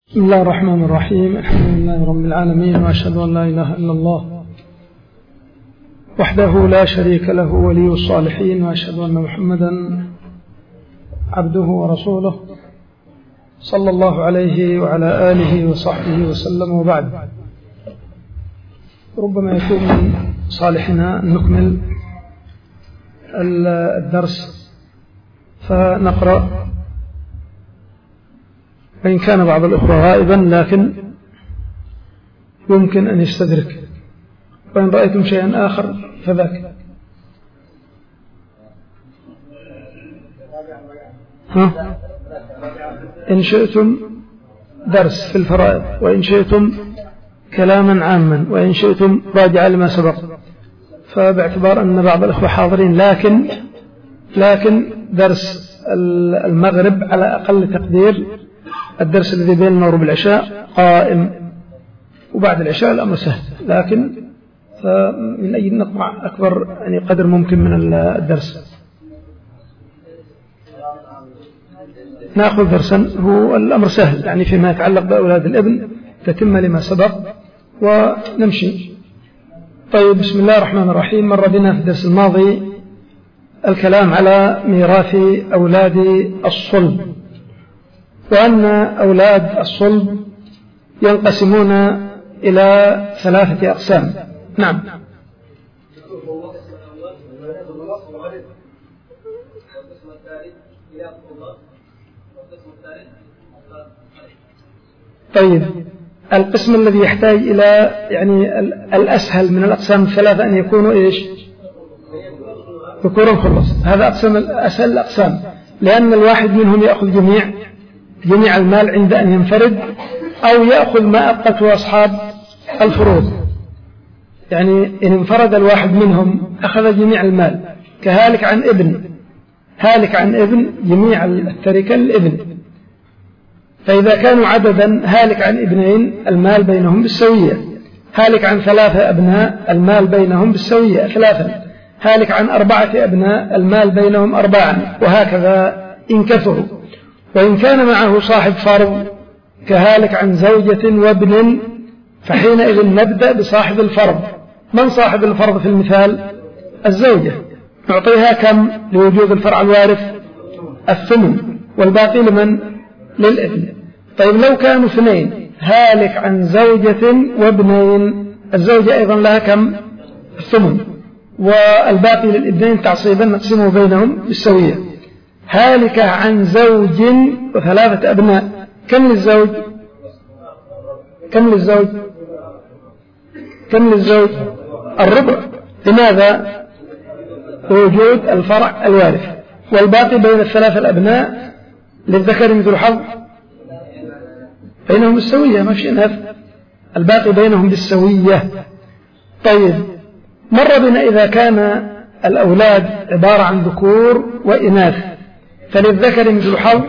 بسم الله الرحمن الرحيم. الحمد لله رب العالمين، وأشهد أن لا إله إلا الله وحده لا شريك له ولي الصالحين، وأشهد أن محمدا عبده ورسوله صلى الله عليه وعلى آله وصحبه وسلم. وبعد، ربما يكون من صالحنا أن نكمل الدرس فنقرأ، وإن كان بعض الأخوة غائبا لكن يمكن أن يستدرك، وإن رأيتم شيئا آخر فذاك. إن شئتم درس في الفرائض، وإن شئتم كلاما عاما، وإن شئتم راجع لما سبق، فباعتبار أن بعض الأخوة حاضرين لكن درس المغرب على أقل تقدير الدرس الذي بين المغرب والعشاء قائم، وبعد العشاء الأمر سهل، لكن من أي نقطع أكبر يعني قدر ممكن من الدرس نأخذ درسا. هو الأمر سهل يعني فيما يتعلق بأولاد الابن، تتم لما سبق ونمشي. طيب، بسم الله الرحمن الرحيم. مر بنا في الدرس الماضي الكلام على ميراث أولاد الصلب، وأن أولاد الصلب ينقسمون إلى 3 أقسام. نعم. طيب، القسم الذي يحتاج إلى يعني الأسهل من الأقسام الثلاثة أن يكونوا إيش؟ ذكورا خلص. هذا أقسام أسهل الأقسام، لأن الواحد منهم يأخذ جميع المال عند أن ينفرد، أو يأخذ ما أبقته أصحاب الفروض. يعني إن انفرد الواحد منهم أخذ جميع المال، كهالك عن ابن جميع التركة للابن. فإذا كانوا عددا هالك عن ابنين المال بينهم بالسوية، هالك عن 3 أبناء المال بينهم بالسوية 3، هالك عن 4 أبناء المال بينهم 4، وهكذا إن كثروا. وإن كان معه صاحب فرض كهالك عن زوجة وابن، فحينئذ نبدأ بصاحب الفرض. من صاحب الفرض في المثال؟ الزوجة. نعطيها كم لوجود الفرع الوارث؟ 8، والباقي لمن؟ للابن. طيب، لو كانوا 2 هالك عن زوجة وابنين، الزوجة أيضا لها كم؟ 8، والباقي للابنين تعصيبا نقسمه بينهم بالسوية. هالك عن زوج و3 أبناء، كم للزوج؟ الربع. لماذا؟ وجود الفرع الوارث. والباقي بين 3 الأبناء للذكر مثل الحظ بينهم بالسوية، ما في نفس، الباقي بينهم بالسوية. طيب، مر بنا إذا كان الأولاد عبارة عن ذكور وإناث فللذكر مثل حظ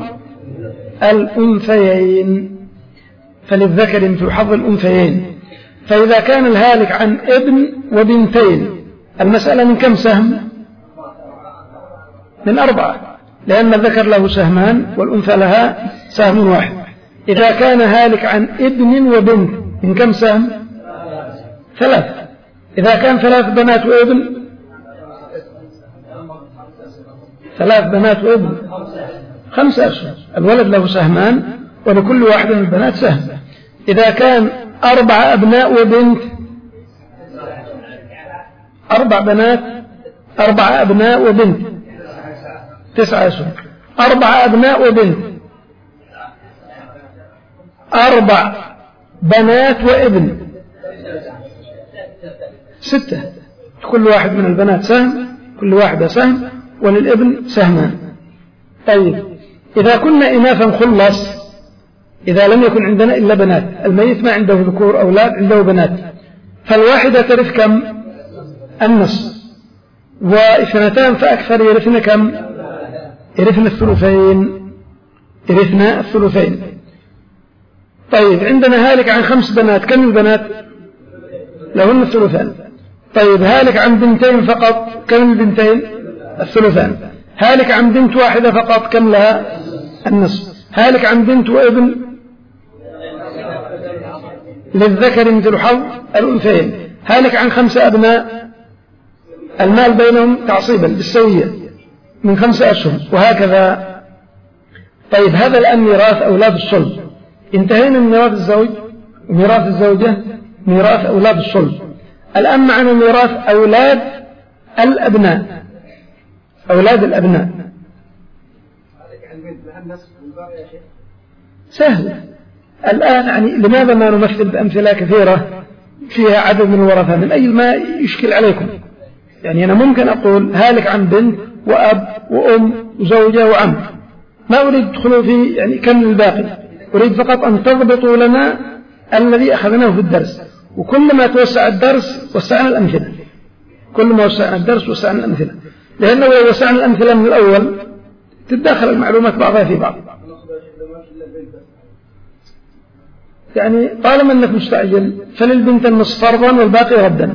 الأنثيين. فإذا كان الهالك عن ابن وبنتين، المسألة من كم سهم؟ من 4، لأن الذكر له سهمان والأنثى لها سهم واحد. إذا كان هالك عن ابن وبنت، من كم سهم؟ 3. إذا كان 3 بنات وابن، 3 بنات وابن 5 أسهم، الولد له سهمان ولكل واحد من البنات سهم. إذا كان 4 أبناء وبنت، 4 بنات 4 أبناء وبنت 9 أسهم. 4 أبناء وبنت، 4 بنات وابن 6، كل واحد من البنات سهم، كل واحدة سهم، وللابن سهمان. طيب، إذا كنا إناثا خلص، إذا لم يكن عندنا إلا بنات، الميت ما عنده ذكور أولاد، عنده بنات، فالواحدة ترث كم؟ النصف، و2 فأكثر يرثن كم؟ يرثن الثلثين. طيب، عندنا هالك عن 5 بنات، كم البنات؟ لهن 2. طيب، هالك عن 2 فقط، كم البنتين؟ 2. هالك عن بنت واحدة فقط، كم لها؟ النصف. هالك عن بنت وابن للذكر مثل حظ الأنثيين. هالك عن 5 أبناء المال بينهم تعصيبا بالسوية من 5 أشهر وهكذا. طيب هذا الآن ميراث أولاد الصلب. انتهينا من ميراث الزوج وميراث الزوجة، ميراث أولاد الصلب. الآن معنا ميراث أولاد الأبناء. أولاد الأبناء سهل. الآن يعني لماذا ما نمثل بأمثلة كثيرة فيها عدد من الورثة من أجل ما يشكل عليكم؟ يعني أنا ممكن أقول هالك عن بنت وأب وأم وزوجة وعم، ما أريد أدخلوا في يعني كم الباقي، أريد فقط أن تضبطوا لنا الذي أخذناه في الدرس. وكل ما توسع الدرس وسعنا الأمثلة، كل ما وسعنا الدرس وسعنا الأمثلة، لأنه لو وسعنا الأمثلة من الأول تتداخل المعلومات بعضها في بعض. يعني طالما أنك مستعجل فللبنت النصف فرضا والباقي ردا،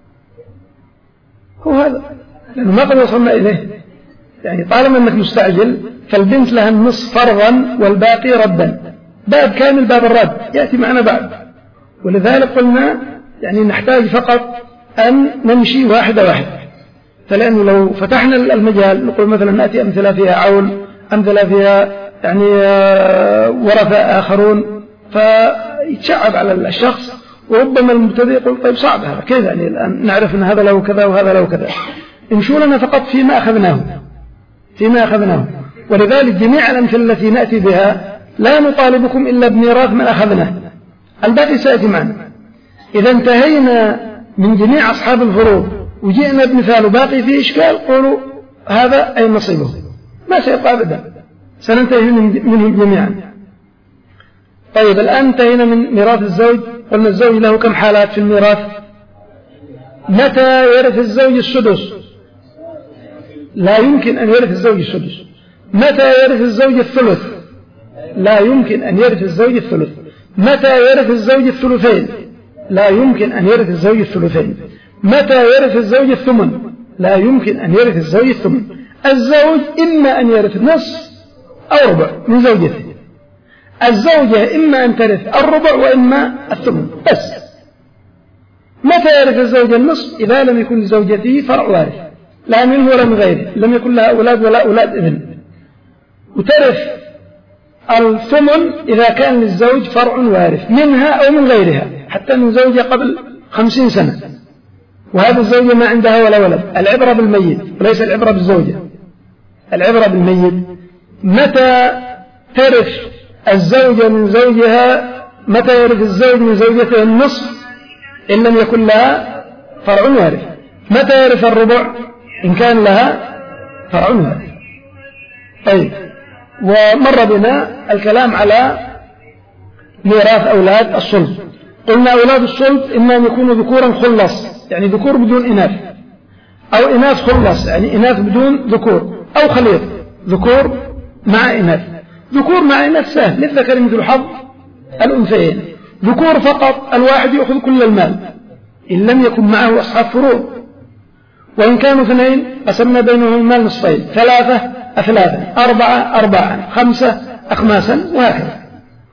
هو هذا، لأنه ما قد وصلنا إليه. يعني طالما أنك مستعجل فالبنت لها النصف فرضا والباقي ردا، باب كامل باب الرد يأتي معنا بعد. ولذلك قلنا يعني نحتاج فقط أن نمشي واحدة واحدة. فلأنه لو فتحنا المجال نقول مثلا نأتي أمثلة فيها عول، أمثلة فيها يعني ورثة آخرون، فيتشعب على الشخص، وربما المبتدئ يقول طيب صعب هذا كيف يعني الآن نعرف أن هذا له كذا وهذا له كذا. امشوا لنا فقط فيما أخذناه. ولذلك جميع الأمثلة التي نأتي بها لا نطالبكم إلا بميراث من أخذناه، الباقي سيأتي معنا. إذا انتهينا من جميع أصحاب الفروض وجئنا بمثال باقي فيه إشكال، قولوا هذا أي نصيبه، ما سيبقى أبدا، سننتهي منهم جميعا. طيب الآن انتهينا من ميراث الزوج. قلنا الزوج له كم حالات في الميراث؟ متى يرث الزوج السدس؟ لا يمكن أن يرث الزوج السدس. متى يرث الزوج الثلث؟ لا يمكن أن يرث الزوج الثلث. متى يرث الزوج الثلثين؟ لا يمكن أن يرث الزوج الثلثين. متى يرث الزوج الثمن؟ لا يمكن أن يرث الزوج الثمن. الزوج إما أن يرث نصف أو ربع من زوجته، الزوجة إما أن ترث الربع وإما الثمن بس. متى يرث الزوج النصف؟ إذا لم يكن لزوجته فرع وارث، لا منه ولا من غيره، لم يكن لها أولاد ولا أولاد ابن. وترث الثمن إذا كان للزوج فرع وارث منها أو من غيرها، حتى من زوجة قبل 50 سنة وهذا الزوجة ما عندها ولا ولد. العبرة بالميت وليس العبرة بالزوجة، العبرة بالميت. متى ترث الزوجة من زوجها؟ متى يرث الزوج من زوجته النصف إن لم يكن لها فرع وارث. متى يرث الربع؟ إن كان لها فرع وارث. طيب، ومر بنا الكلام على ميراث أولاد الصلب. قلنا أولاد الصلب إما أن يكونوا ذكورا خلص، يعني ذكور بدون إناث، أو إناث خلص يعني إناث بدون ذكور، أو خليط ذكور مع إناث. ذكور مع إناث سهل، للذكر مثل حظ الأنثيين. ذكور فقط الواحد يأخذ كل المال إن لم يكن معه أصحاب فروض، وإن كانوا 2 قسمنا بينهم المال نصفين، 3 أثلاثا، 4 أرباعا، 5 أخماسا، وهكذا.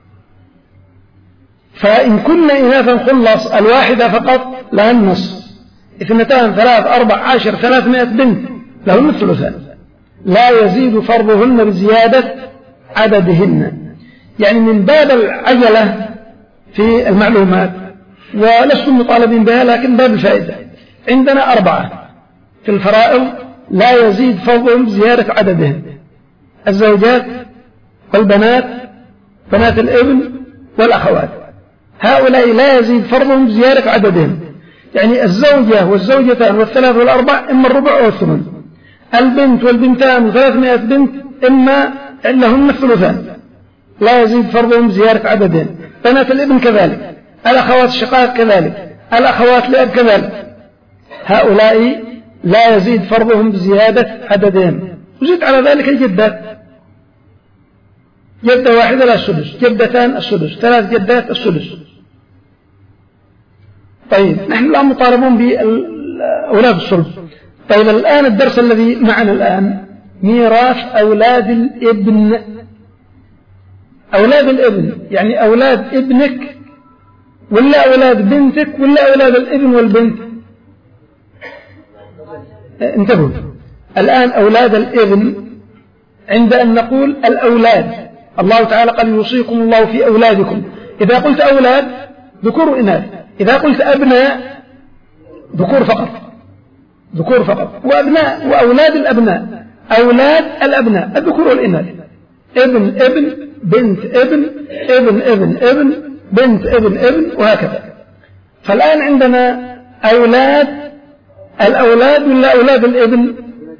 فإن كنا إناثا خلص الواحدة فقط لها النصف، 2 3 4 10 300 بنت لهن الثلثان، لا يزيد فرضهن بزيادة عددهن. يعني من باب العجلة في المعلومات، ولستم مطالبين بها لكن باب الفائدة، عندنا 4 في الفرائض لا يزيد فرضهم بزيادة عددهن: الزوجات والبنات، بنات الابن والأخوات. هؤلاء لا يزيد فرضهم بزيادة عددهم، يعني الزوجة والزوجتان والثلاث والأربع إما الربع أو الثمن، البنت والبنتان و300 بنت إما لهن الثلثان، لا يزيد فرضهم بزيادة عددهم. بنات الابن كذلك، الأخوات الشقائق كذلك، الأخوات لأب كذلك. هؤلاء لا يزيد فرضهم بزيادة عددهم. وزيد على ذلك الجدات، جدة واحدة لا السدس، جدتان السدس، 3 جدات السدس. طيب، نحن الآن مطالبون بأولاد الصلب. طيب الآن الدرس الذي معنا الآن ميراث أولاد الابن. أولاد الابن يعني أولاد ابنك ولا أولاد بنتك ولا أولاد الابن والبنت؟ انتبهوا الآن، أولاد الابن عند أن نقول الأولاد، الله تعالى قال يوصيكم الله في أولادكم. إذا قلت أولاد ذكور وإناث، إذا قلت أبناء ذكور فقط، ذكور فقط. وأبناء وأولاد الأبناء، أولاد الأبناء الذكور والإناث، ابن ابن، بنت ابن، ابن ابن ابن، بنت ابن ابن، وهكذا. فالآن عندنا أولاد الأولاد ولا أولاد الابن؟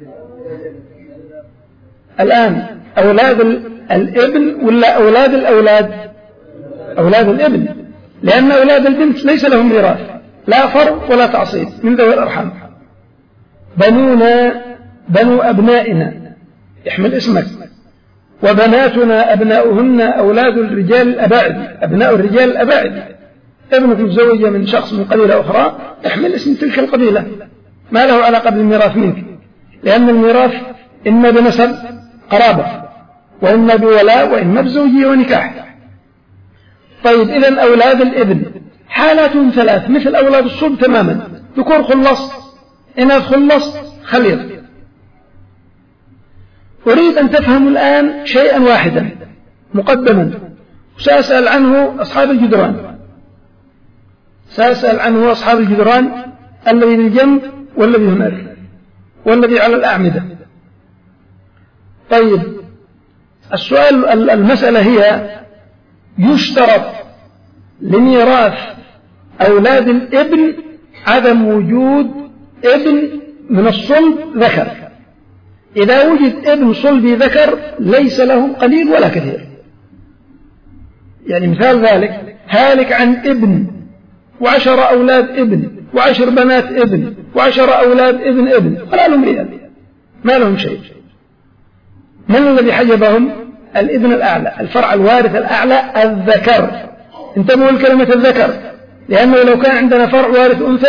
الآن أولاد الابن ولا أولاد الأولاد؟ أولاد الابن، لأن أولاد البنت ليس لهم ميراث، لا فرض ولا تعصيب من ذوي الأرحام. بنونا بنو أبنائنا يحمل اسمك، وبناتنا أبناؤهن أولاد الرجال الأباعد، أبناء الرجال الأباعد. ابنك متزوجة من شخص من قبيلة أخرى يحمل اسم تلك القبيلة، ما له علاقة بالميراث منك، لأن الميراث إما بنسب قرابة، وإما بولاء، وإما بزوجية ونكاح. طيب إذن أولاد الابن حالاتهم ثلاث مثل أولاد الصلب تماما، ذكور خلص، إناث خلص، خليط. أريد أن تفهموا الآن شيئا واحدا مقدما، سأسأل عنه أصحاب الجدران، سأسأل عنه أصحاب الجدران، الذي بالجنب والذي هناك والذي على الأعمدة. طيب السؤال، المسألة هي: يشترط لميراث أولاد الابن عدم وجود ابن من الصلب ذكر. إذا وجد ابن صلبي ذكر ليس لهم قليل ولا كثير. يعني مثال ذلك: هالك عن ابن و10 أولاد ابن و10 بنات ابن و10 أولاد ابن ابن، ولا لهم ريال، ما لهم شيء. من الذي حجبهم؟ الابن الأعلى، الفرع الوارث الأعلى الذكر. انتبهوا لكلمة الذكر، لأنه لو كان عندنا فرع وارث أنثى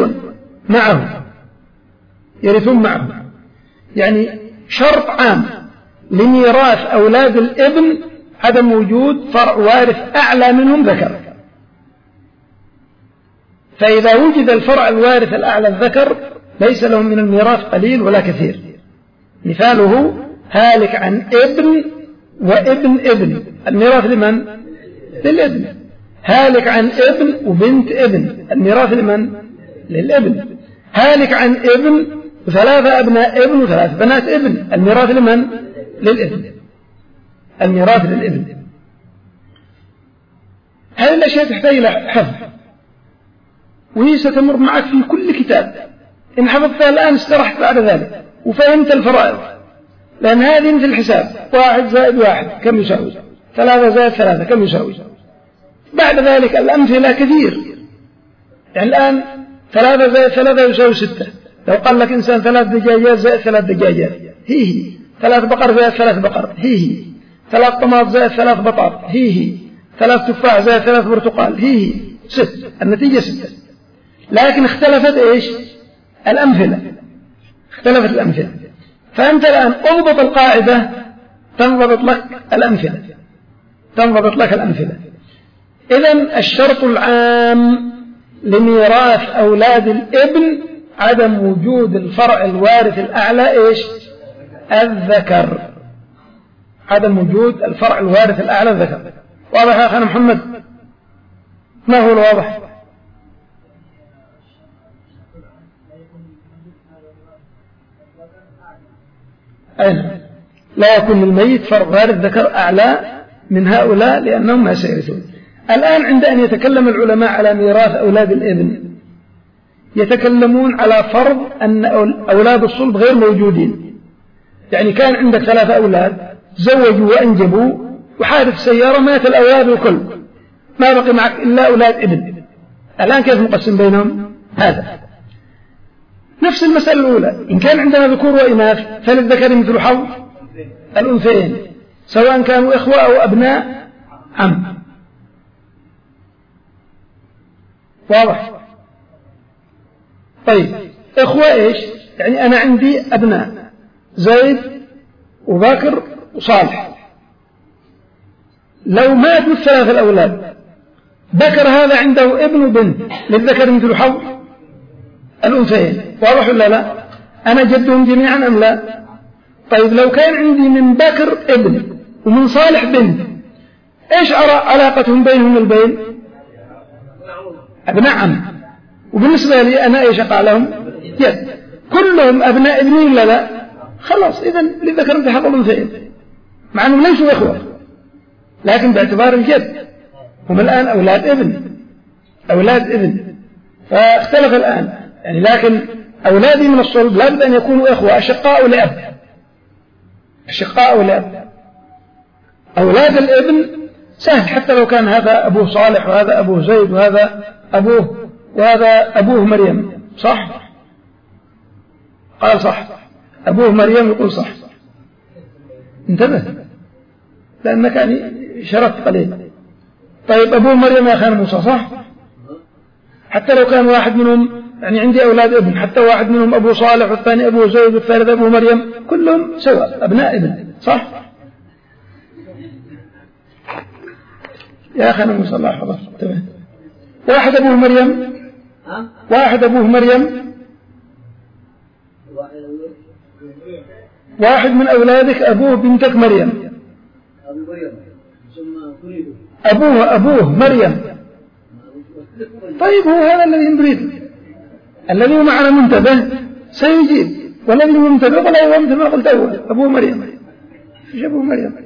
يرثون معه. يعني شرط عام لميراث أولاد الابن عدم وجود فرع وارث أعلى منهم ذكر. فإذا وجد الفرع الوارث الأعلى الذكر ليس لهم من الميراث قليل ولا كثير. مثاله: هالك عن ابن وابن ابن، الميراث لمن؟ للابن. هالك عن ابن وبنت ابن، الميراث لمن؟ للابن. هالك عن ابن وثلاثة أبناء ابن وثلاث بنات ابن، الميراث لمن؟ للابن. الميراث للابن. هذه الأشياء تحتاج إلى حفظ، وهي ستمر معك في كل كتاب. إن حفظتها الآن استرحت بعد ذلك وفهمت الفرائض، لأن هذه مثل الحساب: 1 زائد 1 كم يساوي؟ 3 زائد 3 كم يساوي؟ بعد ذلك الأمثلة كثير. يعني الآن 3 زائد 3 يساوي 6. لو قال لك إنسان 3 دجاجات زائد 3 دجاجات، هي 3 بقر زائد 3 بقر، هي 3 طماط زائد 3 بطاط، هي 3 تفاح زائد 3 برتقال، هي 6. النتيجة 6. لكن اختلفت إيش؟ الأمثلة، اختلفت الأمثلة. فأنت الآن أضبط القاعدة تنضبط لك الأمثلة، تنضبط لك الأمثلة. إذن الشرط العام لميراث أولاد الابن عدم وجود الفرع الوارث الأعلى إيش؟ الذكر. عدم وجود الفرع الوارث الأعلى الذكر. واضح يا أخي محمد؟ ما هو الواضح؟ أين؟ لا يكون للميت فرع وارث ذكر أعلى من هؤلاء لأنهم ما سيرثون. الآن عند أن يتكلم العلماء على ميراث أولاد الابن يتكلمون على فرض أن أولاد الصلب غير موجودين. يعني كان عندك 3 أولاد زوجوا وأنجبوا وحادث سيارة مات الأولاد الكل، ما بقي معك إلا أولاد ابن. الآن كيف نقسم بينهم؟ هذا نفس المسألة الأولى. إن كان عندنا ذكور وإناث فللذكر مثل حظ الأنثيين، سواء كانوا إخوة أو أبناء عم. واضح؟ طيب إخوة إيش؟ يعني أنا عندي أبناء زيد وبكر وصالح، لو ماتوا 3 الأولاد ذكر هذا عنده ابن وبنت، للذكر مثل حظ الأنثيين، واضح ولا لا؟ أنا جدهم جميعا أم لا؟ طيب لو كان عندي من بكر ابن ومن صالح بنت، إيش علاقتهم بينهم البين؟ أبناء عم. وبالنسبة لي أنا إيش أقع لهم؟ جد. كلهم أبناء ابني ولا لا؟ خلاص إذا للذكر مثل حظ الأنثيين، مع أنهم ليسوا إخوة لكن باعتبار الجد هم الآن أولاد ابن. فاختلف الآن يعني، لكن أولادي من الصلب لابد أن يكونوا إخوة أشقاء لأب. أولاد الابن سهل، حتى لو كان هذا أبوه صالح وهذا أبوه زيد وهذا أبوه مريم، صح؟ قال صح. أبوه مريم يقول صح. انتبه لأنك يعني شرطت قليل. طيب أبوه مريم يا أخي موسى، صح؟ حتى لو كان واحد منهم يعني عندي أولاد ابن، حتى واحد منهم أبو صالح والثاني أبو زيد والثالث أبو مريم، كلهم سواء أبناء ابن، صح؟ يا أخي موسى الله يحفظك، انتبه. واحد أبوه مريم، واحد من أولادك أبوه بنتك مريم، أبوه مريم. طيب هو هذا الذي نريد، الذي هو معنا منتبه سيجيب، والذي منتبه ولا هو مثل ما قلت أول أبوه مريم. إيش أبوه مريم؟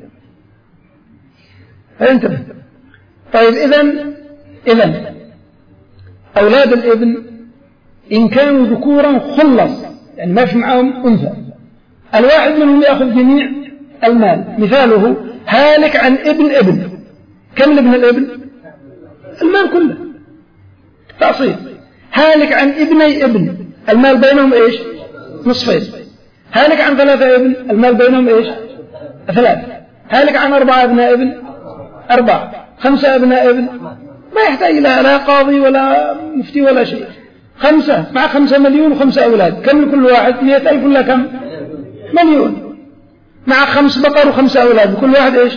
فانتبه. طيب إذن أولاد الابن إن كانوا ذكورا خلص، يعني ما في معهم أنثى، الواحد منهم يأخذ جميع المال. مثاله هالك عن ابن. كم لابن الابن؟ المال كله تأصيل. هالك عن ابني ابن، المال بينهم إيش؟ نصفين. هالك عن 3 ابن، المال بينهم إيش؟ 3. هالك عن 4 أبناء ابن، 4. 5 أبناء ابن، ما يحتاج إلى لا قاضي ولا مفتي ولا شيء. 5 مع 5 مليون و5 أولاد، كم لكل واحد؟ 100,000 ولا كم؟ مليون. مع 5 بقر و5 أولاد، كل واحد إيش؟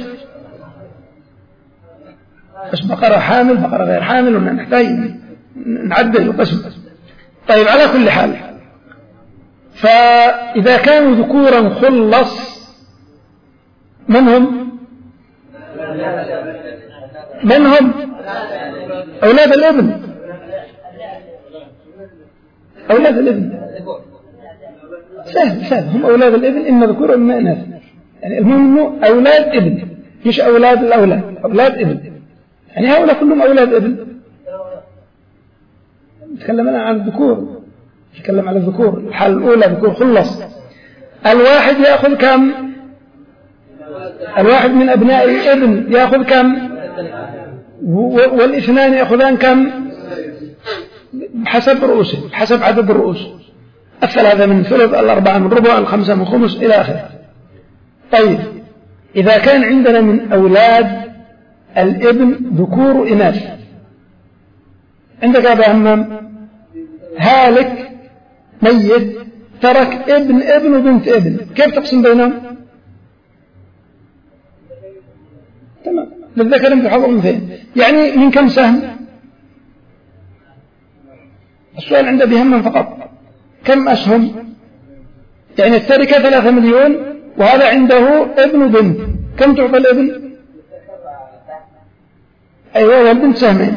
بس بقرة حامل بقرة غير حامل، ونحتاج نعدل وقسم. طيب على كل حال، فإذا كانوا ذكورا خلص منهم أولاد الابن. سهل هم أولاد الابن، إما ذكور إما إناث، يعني المهم إنه أولاد ابن، مش أولاد الأولاد، أولاد ابن، يعني هؤلاء كلهم أولاد ابن. نتكلم أنا عن الذكور، نتكلم على الذكور. الحالة الأولى ذكور خلص، الواحد يأخذ كم؟ الواحد من أبناء الابن يأخذ كم؟ والاثنان يأخذان كم؟ حسب رؤوسه، حسب عدد الرؤوس. 3 من ثلث، 4 من ربع، 5 من خمس، إلى آخره. طيب إذا كان عندنا من أولاد الابن ذكور وإناث، عندك أبا همام هالك ميت ترك ابن وبنت ابن، كيف تقسم بينهم؟ تمام، للذكر مثل حظ الأنثيين. يعني من كم سهم؟ السؤال عند أبي همام فقط، كم أسهم؟ يعني التركة 3 مليون، وهذا عنده ابن وبنت، كم تعطى الابن؟ أيوة، والبنت سهمين،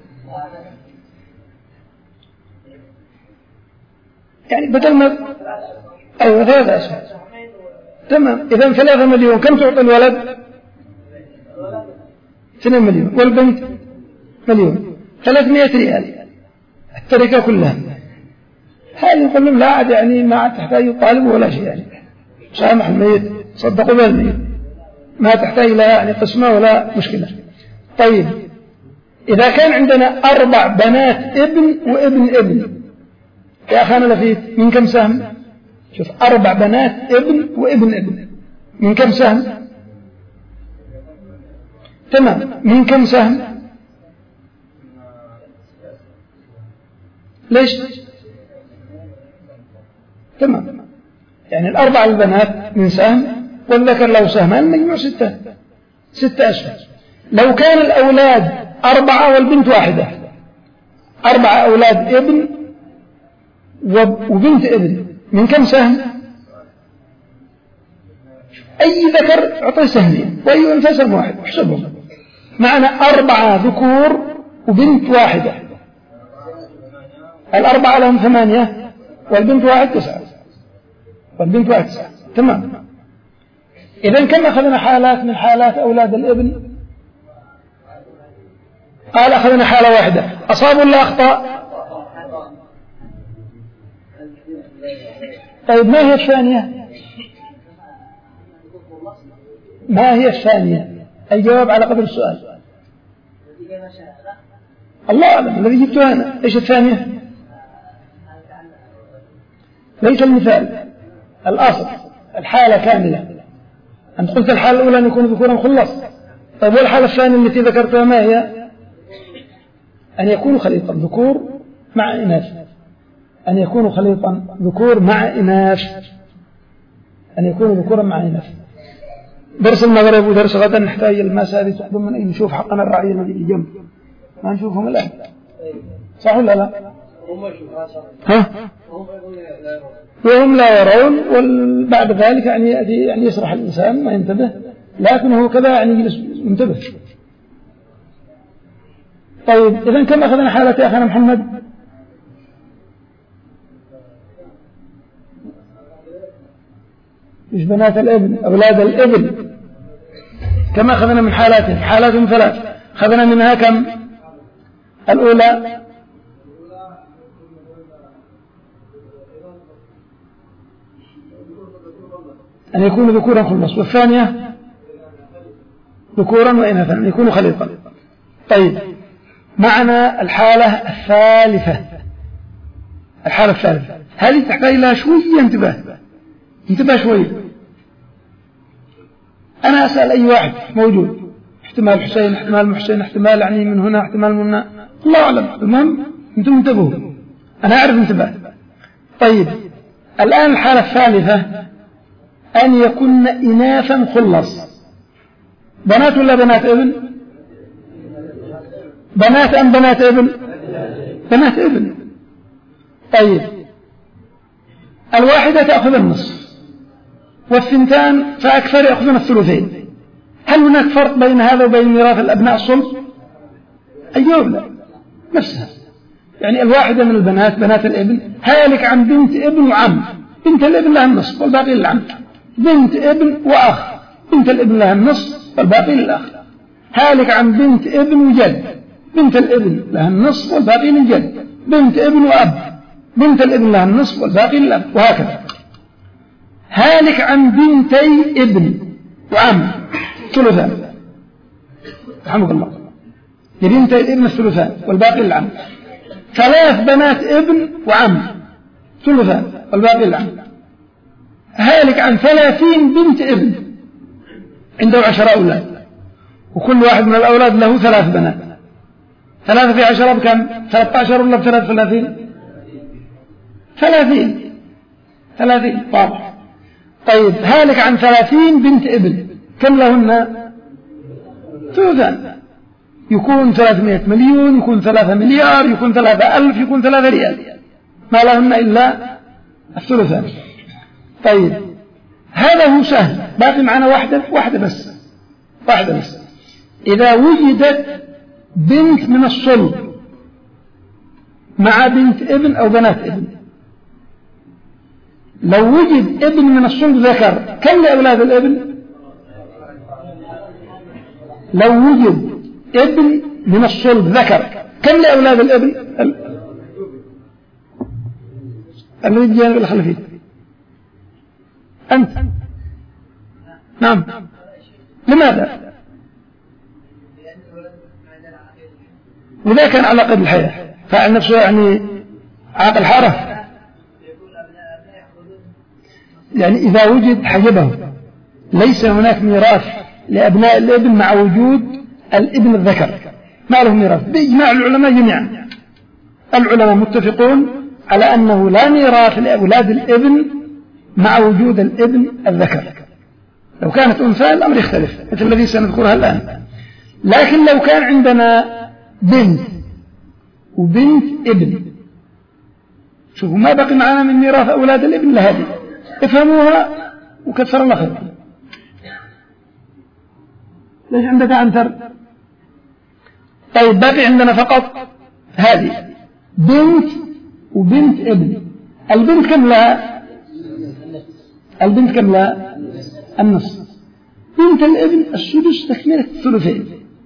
يعني بدل ما أيوة 3 أسهم. تمام، إذن 3 مليون، كم تعطي الولد؟ 2 مليون، والبنت مليون، 300 ريال التركة كلها. هذه يقول لهم لا عاد، يعني ما عاد تحتاج يطالب ولا شيء، يعني سامح الميت، صدقوا بالميت، ما تحتاج لها يعني قسمة ولا مشكلة. طيب إذا كان عندنا 4 بنات ابن وابن يا أخانا لفيت، من كم سهم؟ شوف، 4 بنات ابن وابن، من كم سهم؟ تمام، من كم سهم؟ ليش؟ تمام، يعني 4 البنات من سهم، والذكر له سهمان، مجموع 6 أسهم. لو كان الأولاد 4 والبنت واحدة، 4 أولاد ابن وبنت ابن، من كم سهم؟ أي ذكر أعطي سهمين وأي أنثى سهم واحد، احسبهم معنا 4 ذكور وبنت واحدة، 4 لهم 8 والبنت واحد 9، والبنت واحد 9. تمام. إذن كم أخذنا حالات من حالات أولاد الابن؟ قال أخذنا حالة واحدة، أصاب ولا أخطأ؟ طيب ما هي الثانية؟ ما هي الثانية؟ الجواب على قدر السؤال. الله أعلم الذي جبته أنا. إيش الثانية؟ ليس المثال، الأصل الحالة كاملة. أنت قلت الحالة الأولى أن يكون ذكورا خلص. طيب والحالة الثانية التي ذكرتها ما هي؟ أن يكون خليطا ذكور مع إناث، أن يكون خليطا ذكور مع إناث، أن يكون ذكورا مع إناث. درس المغرب ودرس غدا نحتاج المساء هذه تقدم من أي نشوف حقنا الرعي الذي جنب ما نشوفهم الآن، صح ولا لا؟ ها؟ وهم لا يرون، وبعد ذلك يعني يسرح الإنسان ما ينتبه، لكن هو كذا يعني يجلس منتبه. طيب إذن كم أخذنا حالة يا أخانا محمد؟ مش بنات الابن، أولاد الابن. كم أخذنا من حالاتهم؟ حالاتهم 3، أخذنا منها كم؟ الأولى أن يكونوا ذكورا خلص، والثانية ذكورا وإناثا أن يكونوا خليطا. طيب معنا الحالة الثالثة. الحالة الثالثة هذه تحتاج لها شوية انتباه شوية. أنا أسأل أي واحد موجود، احتمال حسين، احتمال محسن، احتمال يعني من هنا، احتمال من هنا، الله أعلم. المهم أنتم انتبهوا، أنا أعرف انتباه. طيب الآن الحالة الثالثة أن يكون إناثا خلص. بنات ولا بنات ابن؟ بنات أم بنات ابن؟ بنات ابن. طيب الواحدة تأخذ النصف والثنتان فأكثر يأخذون الثلثين. هل هناك فرق بين هذا وبين ميراث الأبناء الصلب؟ الجواب لا، نفسها. يعني الواحدة من البنات بنات الابن هالك عن بنت ابن وعم، بنت الابن لها النصف والباقي للعم. بنت ابن وأخ، بنت الابن لها النصف والباقي للأخ. هالك عن بنت ابن وجد، بنت الابن لها النصف والباقي للجد. بنت ابن وأب، بنت الابن لها النصف والباقي للأب، وهكذا. هالك عن بنتي ابن وعم ثلثان، رحمك الله، لبنتي الابن الثلثان والباقي للعم. 3 بنات ابن وعم ثلثان والباقي للعم. هالك عن 30 بنت ابن، عنده 10 أولاد، وكل واحد من الأولاد له 3 بنات. 3 في 10 بكم؟ 13 ولا ب33؟ 30 واضح. طيب هالك عن 30 بنت ابن، كم لهن؟ ثلثان. يكون 300 مليون، يكون 3 مليار، يكون 3000، يكون 3 ريال، ما لهن إلا الثلثان. طيب هذا هو سهل، باقي معنا واحدة بس. إذا وجدت بنت من الصلب مع بنت ابن أو بنات ابن، لو وجد ابن من الصلب ذكر، كم لأولاد الابن؟ لو وجد ابن من الصلب ذكر، كم لأولاد الابن؟ الذي جانب الخلفي أنت. نعم. لماذا؟ وإذا كان على قيد الحياة فعل نفسه يعني عاقل حارة، يعني إذا وجد حجبه، ليس هناك ميراث لأبناء الابن مع وجود الابن الذكر، ما له ميراث بإجماع العلماء جميعا. العلماء متفقون على أنه لا ميراث لأولاد الابن مع وجود الابن الذكر. لو كانت أنثى الأمر يختلف مثل الذي سنذكرها الآن. لكن لو كان عندنا بنت وبنت ابن. شوفوا ما بقي معنا من ميراث أولاد الابن لهذه، افهموها وكثر الله خيركم. ليش عندك عنتر؟ طيب باقي عندنا فقط هذه بنت وبنت ابن. البنت كم لها؟ البنت كم لها؟ النصف. بنت الابن السدس تكملة الثلثين،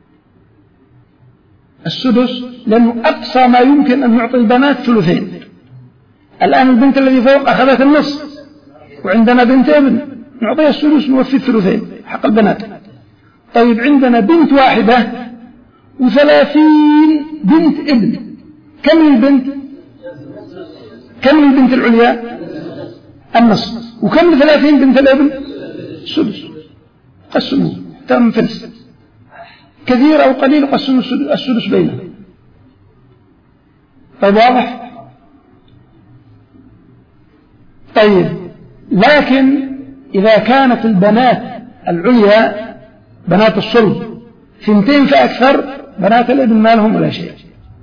السدس لأنه أقصى ما يمكن أن نعطي البنات ثلثين. الآن البنت الذي فوق أخذت النصف، وعندنا بنت ابن نعطيها السدس نوفي الثلثين حق البنات. طيب عندنا بنت واحدة و30 بنت ابن، كم البنت؟ كم البنت العليا؟ النصف. وكم 30 بنت الابن؟ السدس. قسموه تم فلس، كثير أو قليل قسموا السدس بينهم. طيب واضح؟ طيب لكن إذا كانت البنات العليا بنات الصلب 2 فأكثر، بنات الابن ما لهم ولا شيء.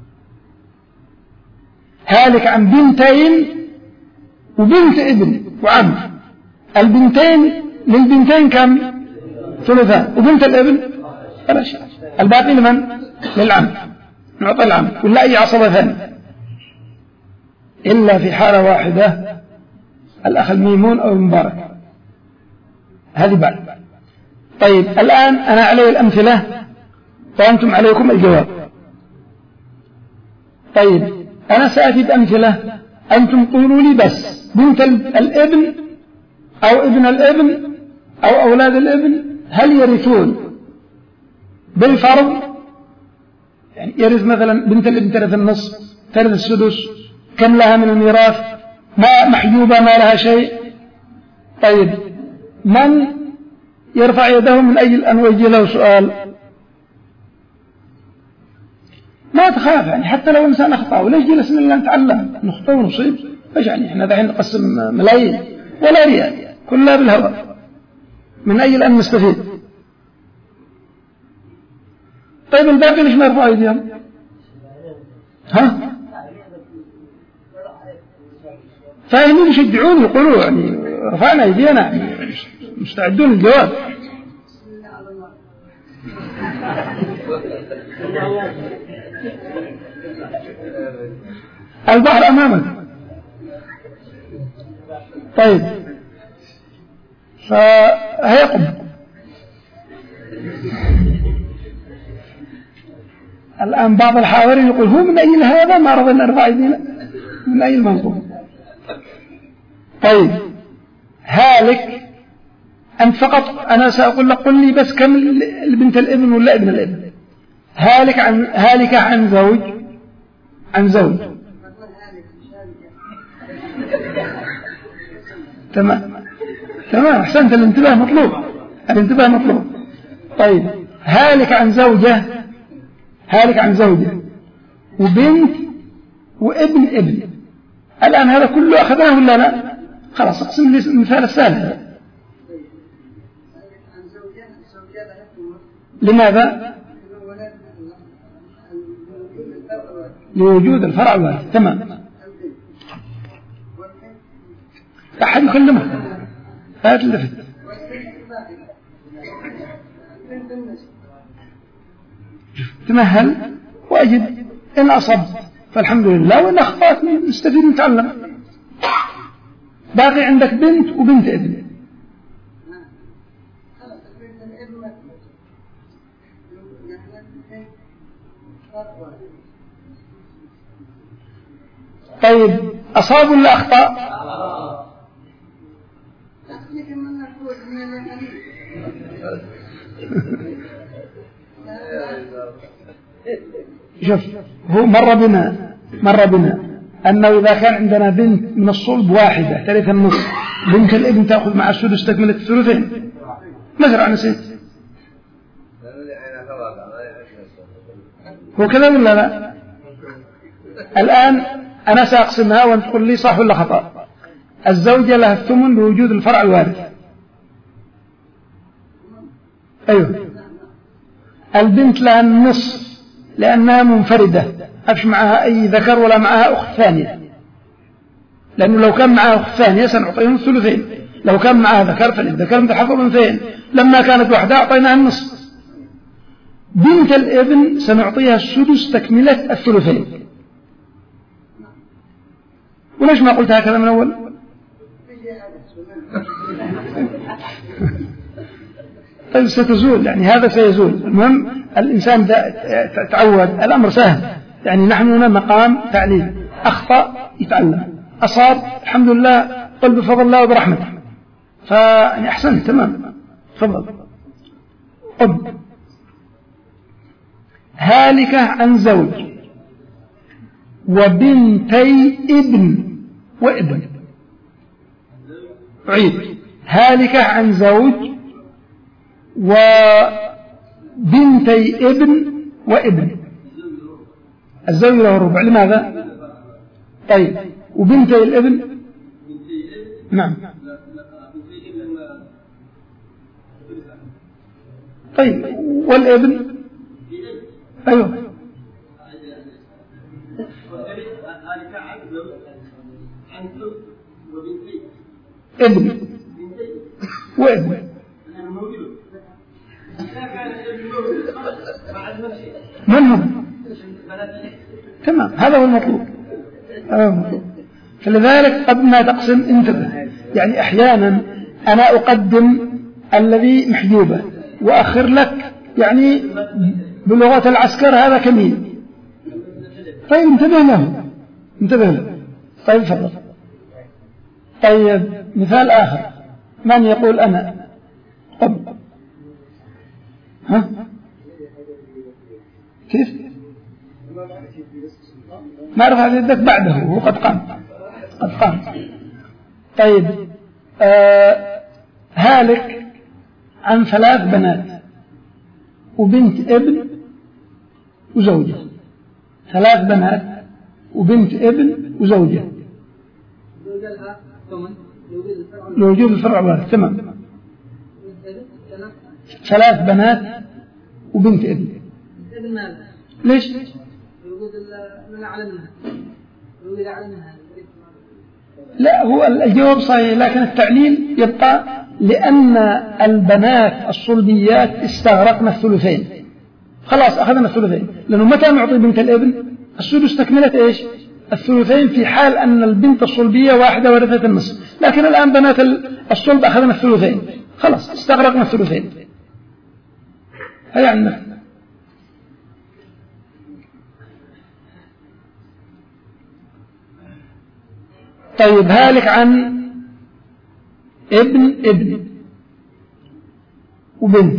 هالك عن بنتين وبنت ابن وعم. البنتين للبنتين كم؟ ثلثان، وبنت الابن ولا شيء. الباقي لمن؟ للعم، نعطي العم ولا أي عصبة ثانية، إلا في حالة واحدة، الأخ الميمون أو المبارك، هذه بعد. طيب الآن أنا علي الأمثلة وأنتم عليكم الجواب. طيب أنا سأتي بأمثلة، أنتم قولوا لي بس بنت الابن أو ابن الابن أو أولاد الابن هل يرثون بالفرض؟ يعني يرث مثلا بنت الابن ترث النصف، ترث السدس، كم لها من الميراث؟ ما محجوبة ما لها شيء. طيب من يرفع يده من أجل أن يوجه له سؤال؟ ما تخاف يعني، حتى لو إنسان أخطأ وليش جلسنا إلا نتعلم، نخطأ ونصيب. إيش يعني إحنا دحين نقسم ملايين ولا ريال، كلها بالهواء من أجل أن نستفيد. طيب الباقي ليش ما يرفعوا يديهم؟ ها؟ فاهمين يشجعون يقولوا يعني رفعنا يدينا، يعني مستعدون للجواب. البحر أمامك. طيب فهيقب الآن بعض الحاضرين يقول هو من أجل هذا ما رضينا نرفع يدينا، من أجل منظوم. طيب هالك أنت فقط، أنا سأقول لك قل لي بس كم بنت الابن ولا ابن الابن. هالك عن زوج، عن زوج. تمام أحسنت، الانتباه مطلوب، الانتباه مطلوب. طيب هالك عن زوجة، هالك عن زوجة وبنت وابن ابن. الآن هذا كله أخذناه ولا لا؟ خلاص اقسم لي المثال السهل. لماذا؟ لوجود الفرع الوارث. تمام. أحد يكلمه، هات اللفت. تمهل وأجد إن أصب فالحمد لله، وإن أخطأت نستفيد نتعلم. باقي عندك بنت وبنت ابن. طيب أصاب ولا أخطأ؟ شوف هو مر بنا أنه إذا كان عندنا بنت من الصلب واحدة ترث النصف، بنت الابن تأخذ مع السدس تكملة الثلثين. مزرعة نسيت هو كذا ولا لا؟ الآن أنا سأقسمها وأنت تقول لي صح ولا خطأ. الزوجة لها الثمن بوجود الفرع الوارث. أيوه. البنت لها النصف لأنها منفردة، أفش معها أي ذكر ولا معها أخت ثانية، لأنه لو كان معها أخت ثانية سنعطيهم الثلثين، لو كان معها ذكر فللذكر مثل حظ الأنثيين، لما كانت وحدها أعطيناها النصف. بنت الابن سنعطيها السدس تكملة الثلثين. وليش ما قلت هكذا من أول؟ طيب ستزول، يعني هذا سيزول. المهم الإنسان تعود، الأمر سهل، يعني نحن هنا مقام تعليم، أخطأ يتعلم، أصاب الحمد لله قل بفضل الله وبرحمته، فيعني أحسن تمام. تفضل. قد هالكة عن زوج وبنتي ابن وابن. عيد. هالكة عن زوج وبنتي ابن وابن. الزوج له الربع، لماذا؟ طيب وبنتي الابن؟ نعم. طيب والابن؟ أيوه. ابن وابن. من هم؟ تمام، هذا هو المطلوب. فلذلك قبل ما تقسم انتبه، يعني أحيانا أنا أقدم الذي محجوبة وأخر لك، يعني بلغة العسكر هذا كمين. طيب انتبه له، انتبه له. طيب فضل. طيب مثال آخر، من يقول أنا؟ قم. ها؟ كيف؟ ما رفع يدك بعده، هو قد قام، قد قام. طيب هالك عن 3 بنات وبنت ابن وزوجة. 3 بنات وبنت ابن وزوجة. لوجود الفرع وارث. تمام. 3 بنات وبنت ابن. ليش؟ لا، هو الجواب صحيح، لكن التعليل يبقى لأن البنات الصلبيات استغرقنا الثلثين، خلاص أخذنا الثلثين، لأنه متى نعطي بنت الابن؟ السدس تكملة إيش؟ الثلثين، في حال أن البنت الصلبية واحدة ورثت النصف، لكن الآن بنات الصلب أخذنا الثلثين، خلاص استغرقنا الثلثين. هيا عندنا. طيب هالك عن ابن وبنت،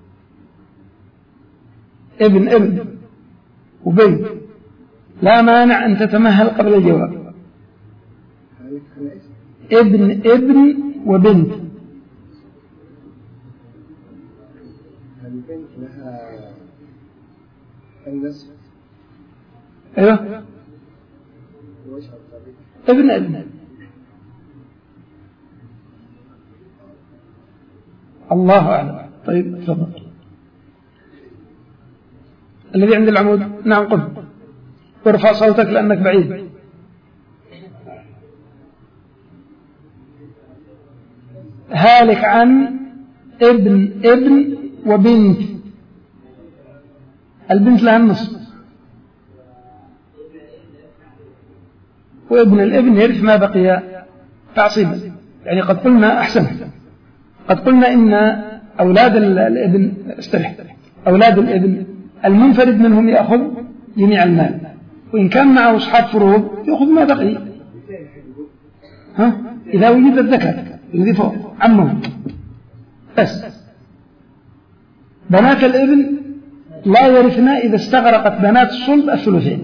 ابن وبنت، لا مانع أن تتمهل قبل الجواب. ابن وبنت. البنت لها النصف. أيوه. ابن. الله أعلم. طيب تفضل. الذي عند العمود. نعم قل، وارفع صوتك لأنك بعيد. هالك عن ابن وبنت. البنت لها النصف، وابن الابن يرث ما بقي تعصيبا. يعني قد قلنا أحسن، قد قلنا إن أولاد الابن استرح، أولاد الابن المنفرد منهم يأخذ جميع المال، وإن كان معه أصحاب فروض يأخذ ما بقي. ها؟ إذا وجد الذكر الذي فوق عمه بس. بنات الابن لا يرثنا إذا استغرقت بنات الصلب الثلثين.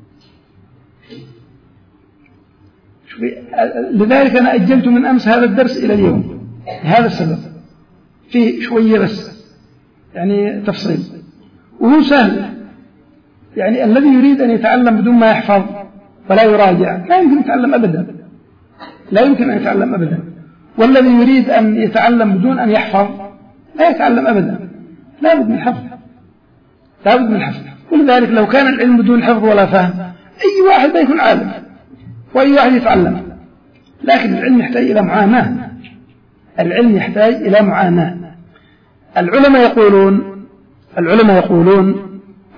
لذلك أنا أجلت من أمس هذا الدرس إلى اليوم لهذا السبب، فيه شوية بس يعني تفصيل، وهو سهل. يعني الذي يريد أن يتعلم بدون ما يحفظ ولا يراجع لا يمكن يتعلم أبدا، لا يمكن أن يتعلم أبدا. والذي يريد أن يتعلم بدون أن يحفظ لا يتعلم أبدا، لا بد من الحفظ، لا بد من الحفظ. ولذلك لو كان العلم بدون حفظ ولا فهم أي واحد بيكون عالم وأي واحد يتعلم، لكن العلم يحتاج إلى معاناة. العلم يحتاج إلى معاناة. العلماء يقولون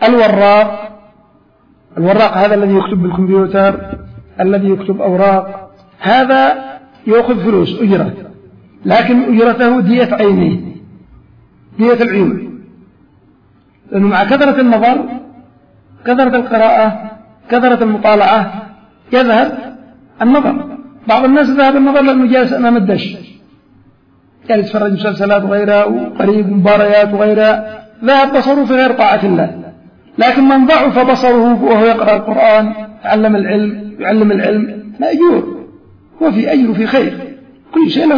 الوراق هذا الذي يكتب بالكمبيوتر، الذي يكتب أوراق، هذا يأخذ فلوس أجرة، لكن أجرته دية عينيه، دية العيون، لأنه مع كثرة النظر، كثرة القراءة، كثرة المطالعة يذهب النظر. بعض الناس ذهب النظر لأنه جالس أمام الدش، جالس يتفرج مسلسلات وغيرها وقريب مباريات وغيرها، ذهب بصره في غير طاعة الله. لكن من ضعف بصره وهو يقرأ القرآن يعلم العلم مأجور، هو في أجر في خير، كل شيء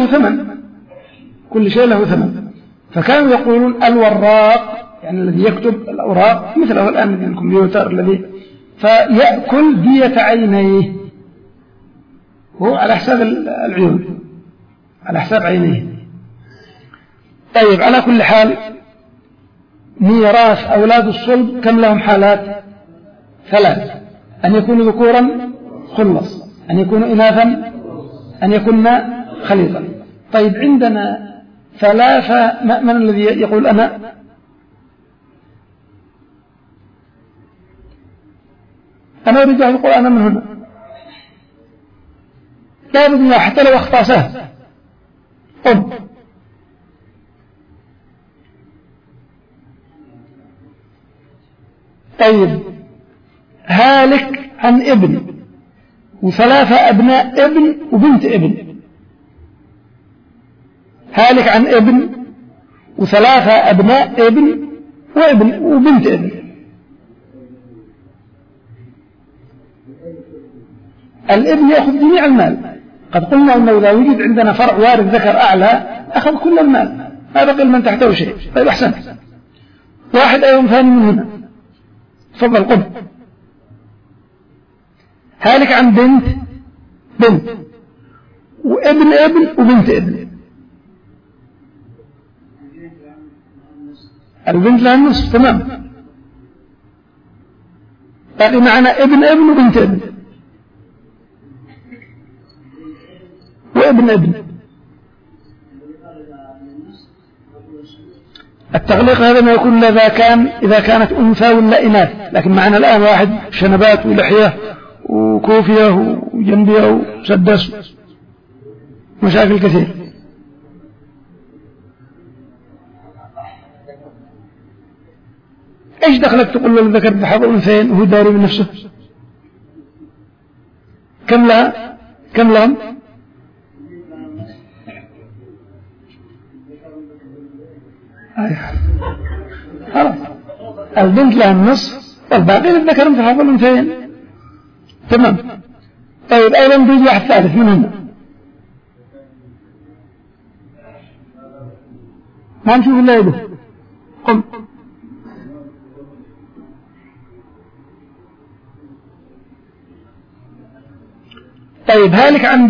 له ثمن. فكانوا يقولون الوراق يعني الذي يكتب الأوراق مثله الآن من الكمبيوتر الذي فيأكل دية عينيه، هو على حساب العيون، على حساب عينيه. طيب، على كل حال ميراث أولاد الصلب كم لهم حالات؟ 3: أن يكونوا ذكورا خلص، أن يكونوا إناثا، أن يكون خليطا. طيب، عندنا 3. من الذي يقول أنا؟ أريد أن يقول أنا من هنا، لا بد حتى لو أخطأ سهل. طيب، هالك عن ابن و3 أبناء ابن وبنت ابن، هالك عن ابن و3 أبناء ابن وبنت ابن. الابن يأخذ جميع المال. قد قلنا أنه إذا وجد عندنا فرع وارث ذكر أعلى أخذ كل المال، ما بقي من تحته شيء. طيب، أحسن. 1 أيوم ثاني من هنا، تفضل قل. هالك عن بنت وابن وبنت ابن. البنت لها النصف، تمام. باقي معنا ابن وبنت ابن وابن. التغليق هذا ما يكون إذا كانت أنثى ولا إناث، لكن معنا الآن واحد شنبات ولحية وكوفية وجنبية وسدس، مشاكل كثير. إيش دخلك تقول له الذكر بحظ أنثيين وهو داري من نفسه؟ كم لهم؟ خلاص، البنت لها النصف والباقي للذكر في حظ الأنثيين، تمام. طيب، أيضا بيجي واحد ثالث من هنا، ما نشوف الله يده. قم. طيب، هالك عن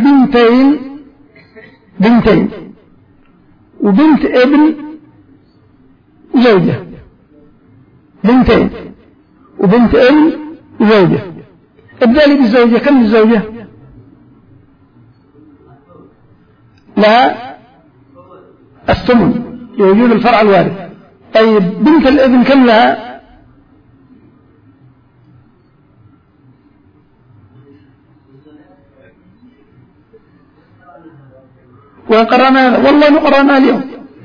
بنتين وبنت ابن وزوجة، بنتين وبنت ابن وزوجة. ابدأ لي بالزوجة. كم الزوجة؟ لها الثمن لوجود الفرع الوارث. طيب، بنت الابن كم لها؟ وإن قرأنا والله ما قرأنا اليوم،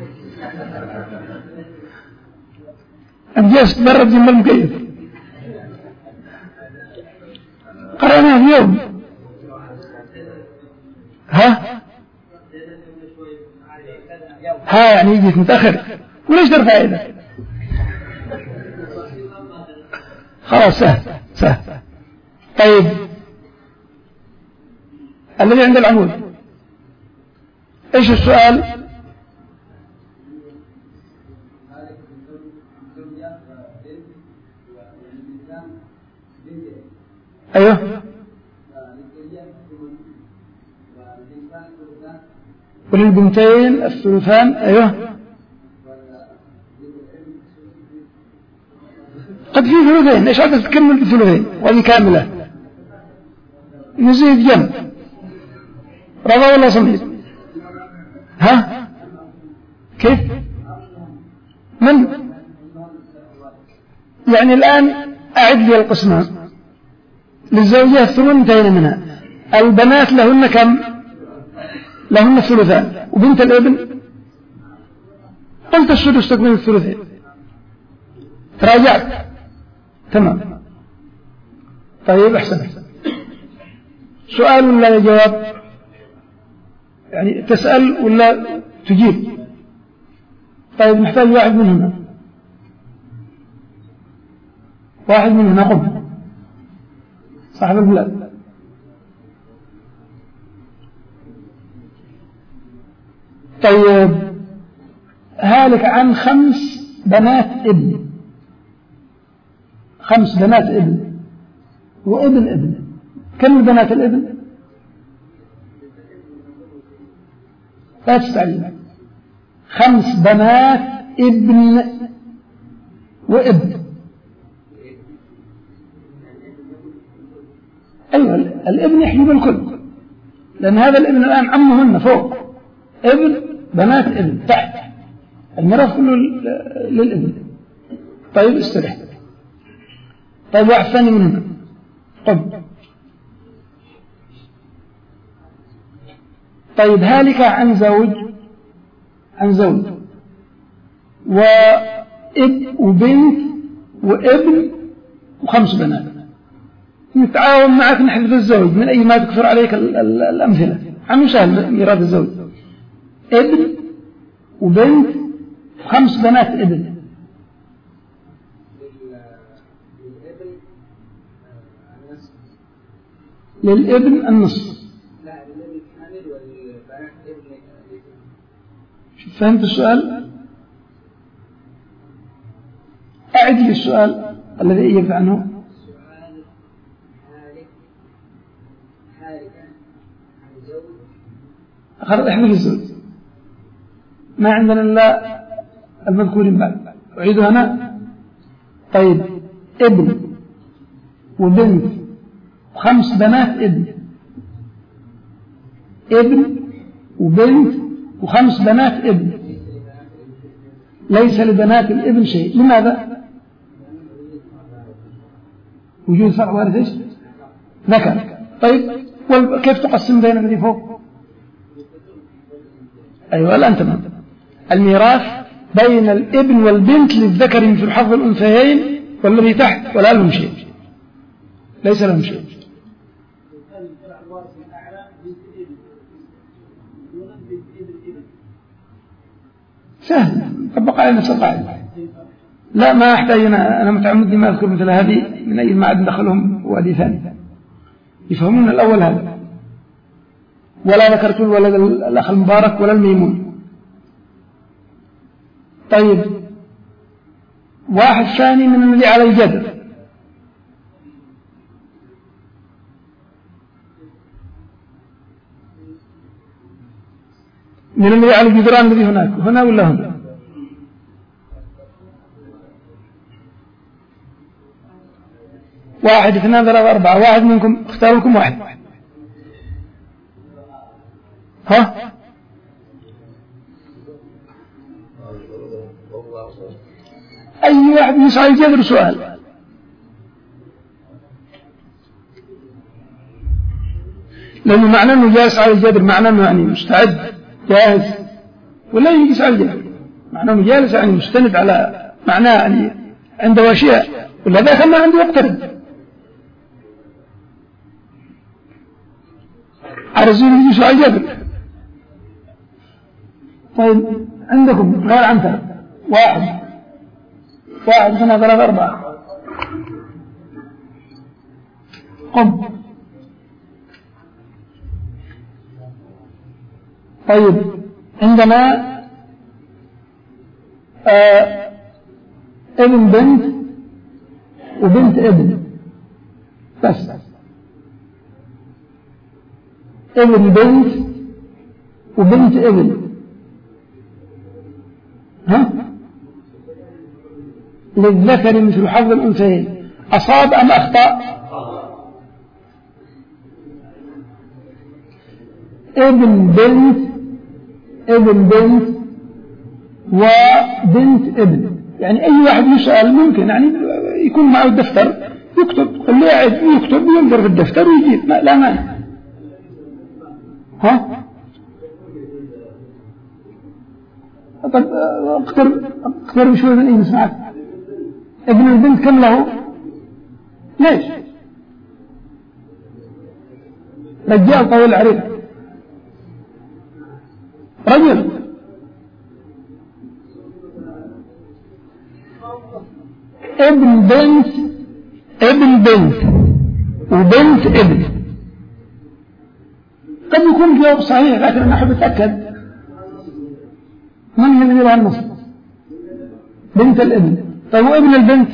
أنجزت برد جنب المكيف، قرأنا اليوم. ها يعني يجيك متأخر، وليش ترفع يدك؟ خلاص، سهل. طيب، الذي عند العمود ايش السؤال؟ ايوه، وللبنتين الثلثان. ايوه، قد عاد في ثلثين، إيش عاد تكمل بثلثين وهذه كاملة، نزيد جنب رضا ولا صميد؟ ها كيف؟ من يعني الآن أعد لي القسمان. للزوجة الثمن انتهينا منها. البنات لهن كم؟ لهن الثلثان. وبنت الابن قلت السدس تكمل الثلثين. تراجعت تمام. طيب أحسن. سؤال ولا جواب؟ يعني تسأل ولا تجيب؟ طيب نحتاج واحد منهما. واحد منهما قم صاحب البلاد. طيب هالك عن 5 بنات ابن، 5 بنات ابن وابن ابن. كم بنات الابن؟ لا تستعجل. 5 بنات ابن وابن. أيوة الابن يحجب الكل، لأن هذا الابن الآن عمهن فوق، ابن بنات ابن تحت، الميراث كله للابن. طيب استرح. طيب واحد ثاني منهن قم. طيب هالك عن زوج، عن زوج وبنت وابن و5 بنات. نتعاون معك نحذف الزوج من أي ما تكثر عليك الأمثلة. عم سهل ميراث الزوج، ابن وبنت و5 بنات ابن. للابن النصف. فهمت السؤال؟ أعد لي السؤال الذي يجب عنه. خلاص احذف الزوج، ما عندنا إلا المذكورين بعد. أعيده أنا. طيب ابن وبنت و5 بنات ابن، ابن وبنت و5 بنات ابن. ليس لبنات الابن شيء. لماذا؟ وجود فرع وارث ايش؟ ذكر. طيب كيف تقسم بين الذي فوق؟ أيوة الآن تمام. الميراث بين الابن والبنت للذكر مثل حظ الأنثيين، والذي تحت ولا لهم شيء، ليس لهم شيء. سهل، طبق على نفس القاعدة. لا ما أحتاج، أنا متعمد ما أذكر مثل هذه من أي معد دخلهم وادي ثاني يفهمون الأول هذا. ولا ذكرت الولد الأخ المبارك ولا الميمون. طيب واحد ثاني من الذي على الجدر. من الذي على الجدران الذي هناك، هنا ولا هنا؟ واحد 2 3 4. واحد منكم اختاروا لكم واحد. ها أي واحد يسعى الجدر سؤال. لأنه معنى أنه جالس على الجدر معنى أنه يعني مستعد جاهز، ولا يجلس على الجدر معنى أنه جالس يعني مستند على معناه يعني عنده أشياء، ولا ذاك ما عنده يقترب. عرزين يجلس على الجدر. طيب عندكم غير عنتر واحد 2 3 4. قم. طيب عندنا ابن بنت وبنت ابن بس. ابن بنت وبنت ابن. ها للذكر مثل حظ الأنثيين أصاب أم أخطأ؟ ابن بنت وبنت ابن، يعني أي واحد يسأل ممكن يعني يكون معه الدفتر يكتب، اللي قاعد يكتب ينظر في الدفتر ويجيب، لا مانع. ها؟ طب اقترب شوي من ايدي سمعت. ابن البنت كم له؟ ليش؟ رجال طويل عريض، رجل. ابن بنت وبنت ابن. قد يكون الجواب صحيح لكن أنا أحب أتأكد من هي اللي لها النص؟ بنت الابن. طيب وابن البنت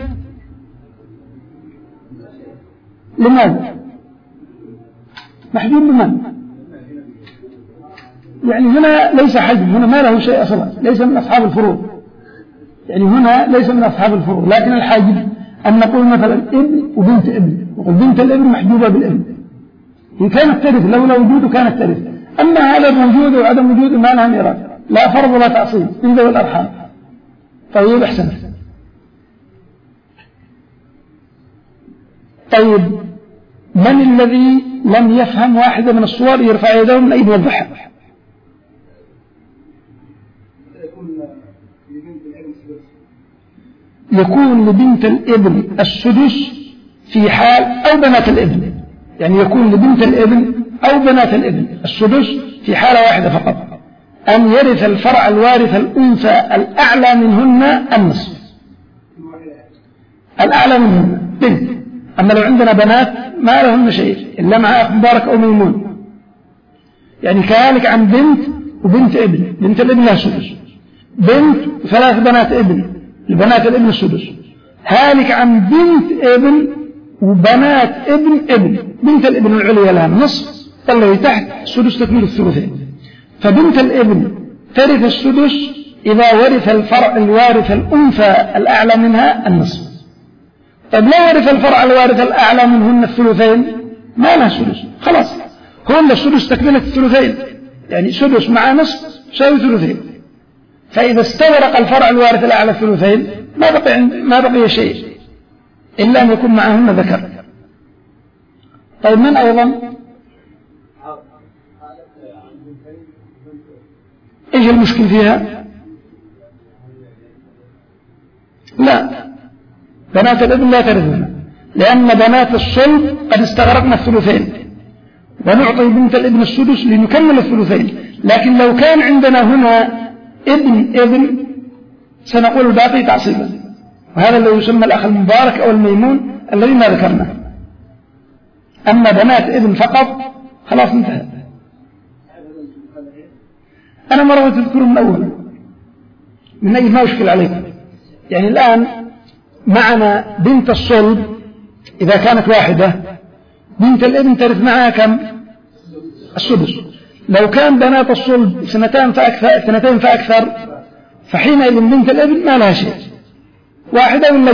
لماذا؟ محجوب بمن؟ يعني هنا ليس حجب، هنا ما له شيء أصلا، ليس من أصحاب الفروض، يعني هنا ليس من أصحاب الفروض، لكن الحاجب أن نقول مثلا ابن وبنت ابن، نقول بنت الابن محجوبة بالابن، هي كانت ترث، لولا وجوده كانت ترث. أما هذا موجود وعدم وجوده ما لها ميراث، لا فرض ولا تعصيب من ذوي الأرحام. طيب أحسن. طيب من الذي لم يفهم واحدة من الصور يرفع يده من أيد يوضحها؟ يكون لبنت الابن السدس في حال أو بنات الابن، يعني يكون لبنت الابن أو بنات الابن السدس في حالة واحدة فقط، أن يرث الفرع الوارث الأنثى الأعلى منهن النصف، الأعلى منهن بنت. أما لو عندنا بنات ما لهن شيء إلا مع أخ مبارك أو ميمون، يعني كذلك عن بنت وبنت ابن، بنت الابن لها سدس، بنت ثلاث بنات ابن، البنات الابن السدس، هالك عن بنت ابن وبنات ابن، بنت الابن العليا لها النصف، طلعي تحت السدس تكمل الثلثين. فبنت الابن ترث السدس إذا ورث الفرع الوارث الأنثى الأعلى منها النصف. طب لو ورث الفرع الوارث الأعلى منهن الثلثين ما لها سدس، خلاص هون السدس تكملة الثلثين، يعني سدس مع نصف يساوي ثلثين. فإذا استغرق الفرع الوارث الأعلى الثلثين ما بقي شيء إلا أن يكون معهن ذكر. طيب من أيضا؟ إيش المشكل فيها؟ لا، بنات الابن لا ترثن، لأن بنات الصلب قد استغرقنا الثلثين، ونعطي بنت الابن السدس لنكمل الثلثين. لكن لو كان عندنا هنا ابن سنقول الباقي تعصيبا، وهذا الذي يسمى الأخ المبارك أو الميمون الذي ما ذكرناه. أما بنات ابن فقط خلاص انتهى. أنا مرة تذكر من أول من أي ما يشكل عليكم. يعني الآن معنا بنت الصلب إذا كانت واحدة، بنت الابن ترث معها كم؟ السدس. لو كان بنات الصلب اثنتين فأكثر فحينئذ بنت الابن ما لها شيء، واحدة ولا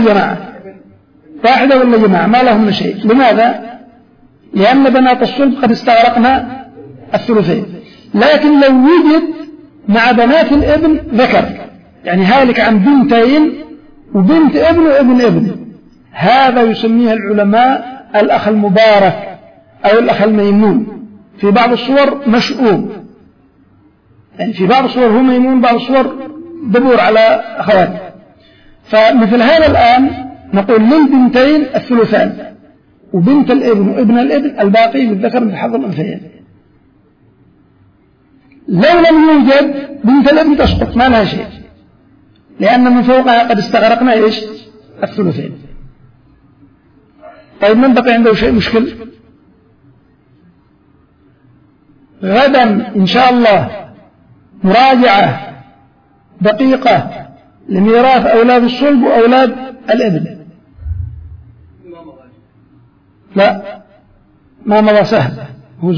جماعة ما لهم شيء. لماذا؟ لأن بنات الصلب قد استغرقنا الثلثين. لكن لو وجد مع بنات الابن ذكر، يعني هالك عن بنتين وبنت ابن وابن ابن، هذا يسميها العلماء الأخ المبارك أو الأخ الميمون. في بعض الصور مشؤوم، يعني في بعض الصور هو ميمون، بعض الصور دبور على أخواته. فمثل هذا الآن نقول للبنتين الثلثان، وبنت الابن وابن الابن الباقي للذكر مثل حظ الأنثيين. لو لم يوجد بنت الابن تسقط ما لها شيء، لأن من فوقها قد استغرقنا إيش؟ الثلثين. طيب من بقي عنده شيء مشكل؟ غدا إن شاء الله مراجعة دقيقة لميراث أولاد الصلب وأولاد الابن. لا ما مضى سهل، هو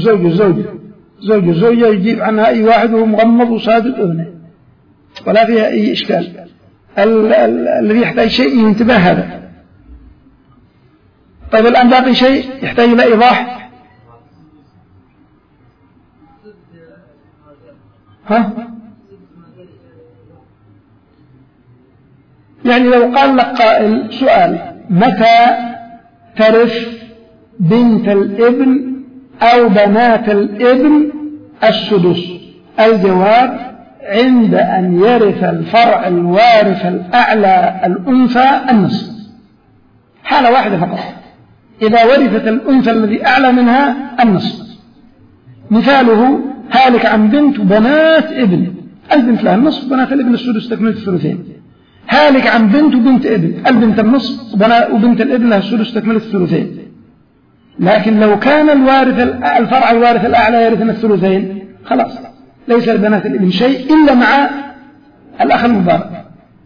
الزوجة يجيب عنها أي واحد وهو مغمض وصادق أذنه ولا فيها أي إشكال. الذي يحتاج شيء انتباه هذا. طيب الآن باقي شيء يحتاج إلى إيضاح. ها؟ يعني لو قال لك قائل سؤال: متى ترث بنت الابن أو بنات الابن السدس؟ الجواب: عند أن يرث الفرع الوارث الأعلى الأنثى النصف. حالة واحدة فقط، إذا ورثت الأنثى الذي أعلى منها النصف. مثاله: هالك عن بنت وبنات ابن، البنت لها النصف، بنات الابن السدس تكملة الثلثين. هالك عن بنت وبنت ابن، البنت النصف وبنت الابن لها السدس تكملة الثلثين. لكن لو كان الفرع الوارث الأعلى يرثن الثلثين، خلاص ليس لبنات الابن شيء إلا مع الأخ المضارب.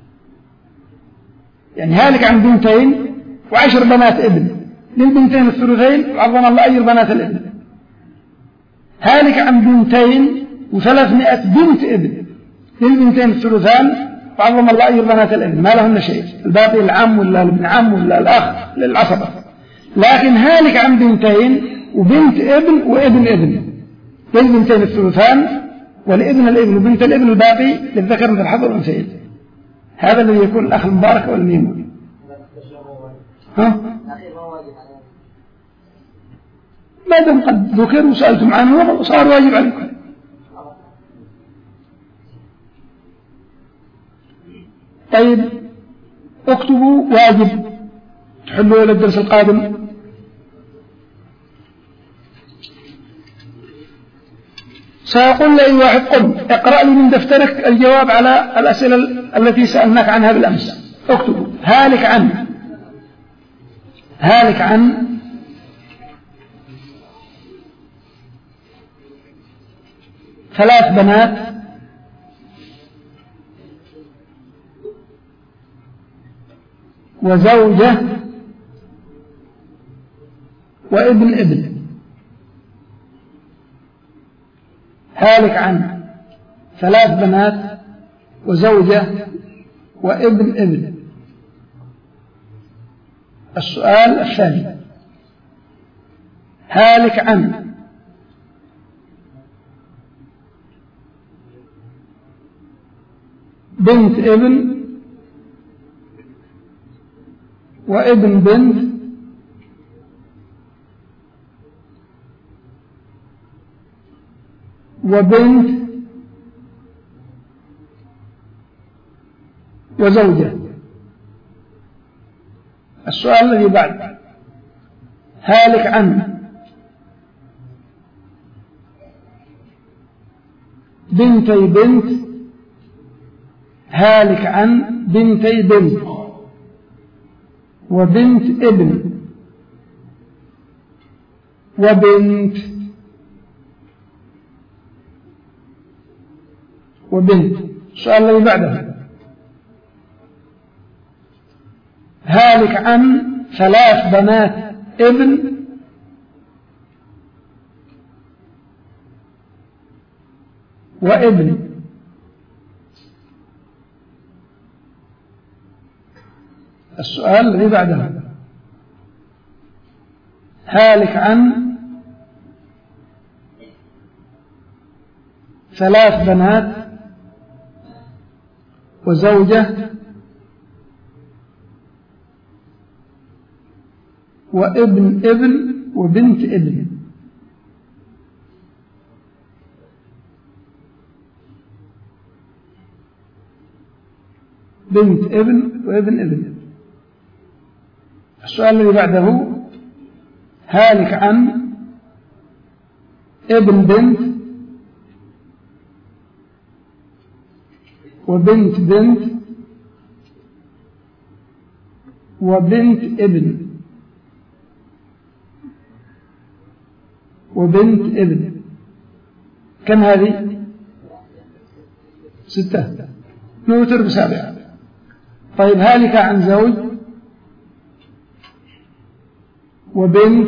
يعني هالك عن بنتين و10 بنات ابن، للبنتين الثلثين وعظم الله أجر بنات الابن. هالك عن بنتين و300 بنت ابن، للبنتين الثلثان وعظم الله أجر بنات الابن، ما لهن شيء، الباقي العم ولا الابن عم ولا الأخ للعصبة. لكن هالك عن بنتين وبنت ابن وابن ابن، للبنتين الثلثان ولابن الابن وبنت الابن الباقي للذكر مثل حظ الأنثيين. هذا الذي يكون الأخ المبارك والميمون. ها؟ ما دام قد ذكر وسألتم عنه صار واجب عليكم. طيب اكتبوا واجب تحلوا إلى الدرس القادم. سيقول لأي واحد: قم اقرأ لي من دفترك الجواب على الأسئلة التي سألناك عنها بالأمس. اكتبوا: هالك عن 3 بنات وزوجة وابن ابن. هالك عن 3 بنات وزوجة وابن ابن. السؤال الثاني: هالك عن بنت ابن وابن بنت وبنت وزوجة. السؤال الذي بعد: هالك عن بنتي بنت. هالك عن بنتي بنت وبنت ابن وبنت السؤال الذي بعده: هالك عن 3 بنات ابن وابن. السؤال الذي بعده: هالك عن 3 بنات وزوجة وابن ابن وبنت ابن. بنت ابن وابن ابن. السؤال الذي بعده: هالك عن ابن بنت وبنت بنت وبنت ابن وبنت ابن. كم هذه؟ 6 نوتر ب7. طيب هالك عن زوج وبنت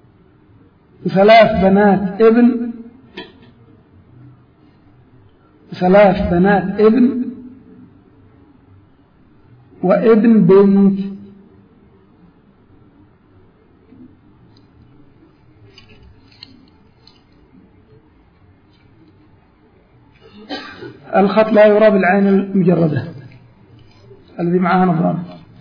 3 بنات ابن 3 بنات ابن وابن بنت. الخط لا يرى بالعين المجردة الذي معها نظران.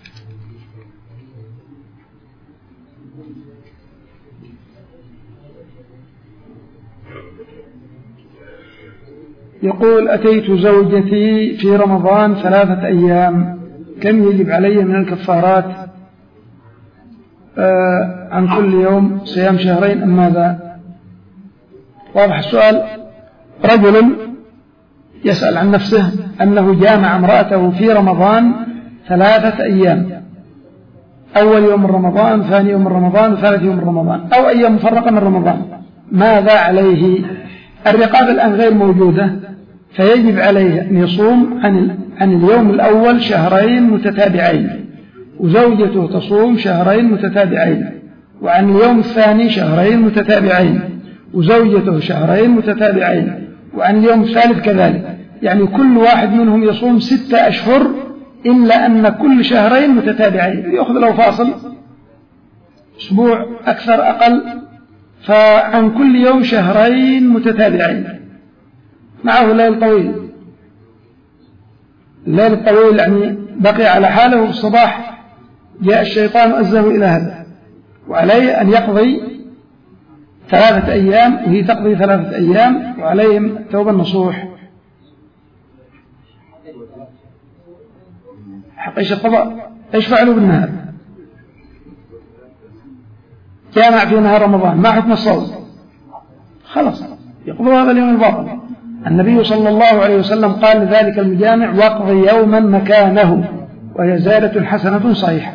يقول أتيت زوجتي في رمضان 3 أيام، كم يجب علي من الكفارات عن كل يوم صيام شهرين أم ماذا؟ واضح السؤال. رجل يسأل عن نفسه أنه جامع امرأته في رمضان 3 أيام، أول يوم من رمضان، ثاني يوم من رمضان، وثالث يوم من رمضان، أو أيام مفرقة من رمضان، ماذا عليه؟ الرقاب الآن غير موجودة، فيجب عليه أن يصوم عن اليوم الأول شهرين متتابعين، وزوجته تصوم شهرين متتابعين، وعن اليوم الثاني شهرين متتابعين، وزوجته شهرين متتابعين، وعن اليوم الثالث كذلك. يعني كل واحد منهم يصوم 6 أشهر، إلا أن كل شهرين متتابعين يأخذ له فاصل أسبوع أكثر أقل، فعن كل يوم شهرين متتابعين، معه ليل طويل. الليل الطويل يعني بقي على حاله، وفي الصباح جاء الشيطان وأزه إلى هذا، وعليه أن يقضي 3 أيام وهي تقضي 3 أيام، وعليهم توبة نصوح. حق إيش القضاء؟ إيش فعلوا بالنهار؟ جامع في نهار رمضان، ما حكم الصوم؟ خلاص يقضوا هذا اليوم الباطل. النبي صلى الله عليه وسلم قال لذلك المجامع: واقضي يوما مكانه، وهي زيادة حسنة صحيحة.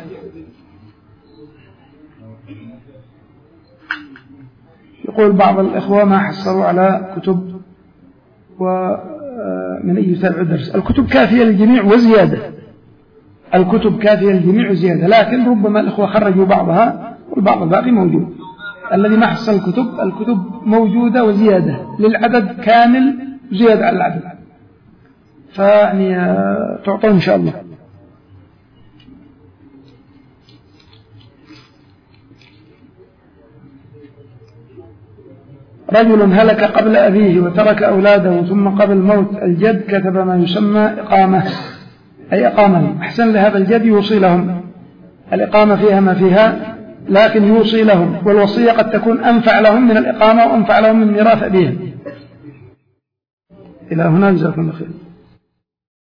يقول بعض الإخوة ما حصلوا على كتب ومن أي يتابع الدرس. الكتب كافية للجميع وزيادة، الكتب كافية للجميع وزيادة، لكن ربما الإخوة خرجوا بعضها والبعض الباقي موجود. الذي ما حصل الكتب موجودة وزيادة للعدد كامل، زيادة على العدد، فيعني تعطون إن شاء الله. رجل هلك قبل أبيه وترك أولاده، ثم قبل موت الجد كتب ما يسمى إقامة، أي أقامهم. أحسن لهذا الجد يوصي لهم، الإقامة فيها ما فيها، لكن يوصي لهم، والوصية قد تكون أنفع لهم من الإقامة وأنفع لهم من ميراث أبيهم. إلى هنا جزاكم الله خير.